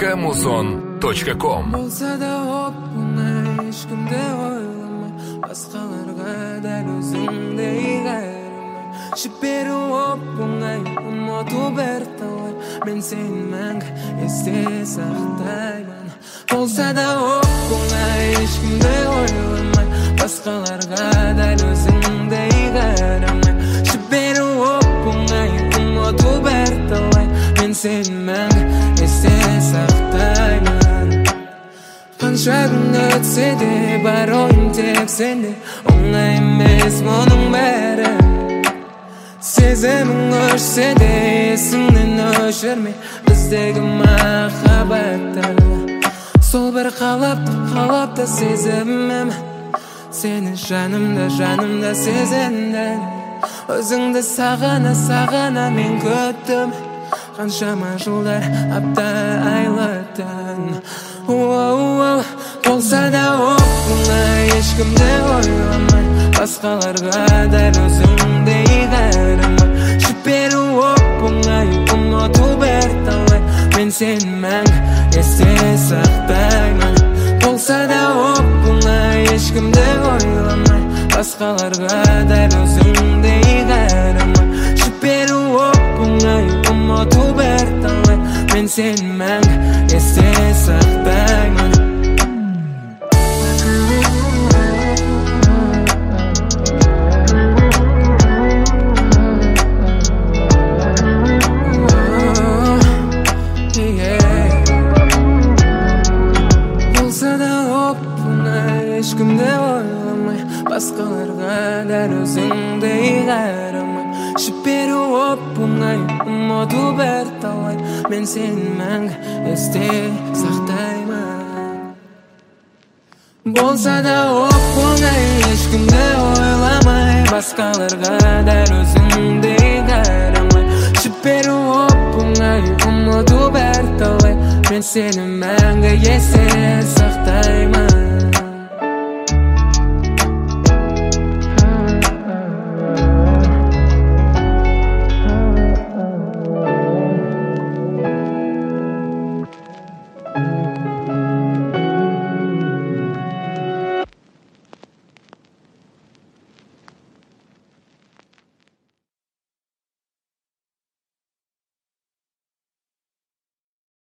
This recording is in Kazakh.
www.muzon.com. Болса да оп-оңай, ешкімді ойламай, басқаларға дәл өзіңдей қайырмай. Жіберу оп-оңай, ұмыту бірталай, мен сені мәңгі есте сақтаймын. Болса да оп-оңай, ешкімді ойламай, басқаларға дәл өзіңдей қайырмай. Жіберу оп-оңай, ұмыту бірталай, мен сені мәңгі есте сақтаймын. Қанша күн өтсе де бар ойым тек сенде, оңай емес мұның бәрі. Сезімің өшсе де есіңнен өшірме біздегі махаббатты. Сол бір қалапты сезімім, сені жанымда сезіндім. Өзіңді сағына мен күттім, қаншама жылдар, апта, айлы түн. Болса да оп-оңай, ешкімді ойламай, басқаларға дәл өзіңдей қайырмай. Жіберу оп-оңай, ұмыту бірталай, мен сені мәңгі есте сақтаймын. Болса да оп-оңай, ешкімді ойламай, басқаларға дәл өзіңдей қайырмай. Жіберу оп-оңай, ұмыту бірталай, мен сені мәңгі есте сақтаймын. Болса да оп-оңай, ешкімді ойламай, басқаларға дәл өзіңдей қайырмай. Жіберу оп-оңай, ұмыту бірталай, мен сені мәңгі есте сақтаймын. Болса да оп-оңай, ешкімді ойламай, басқаларға дәл өзіңдей қайырмай. Жіберу оп-оңай, ұмыту бірталай, мен сені мәңгі есте сақтаймын.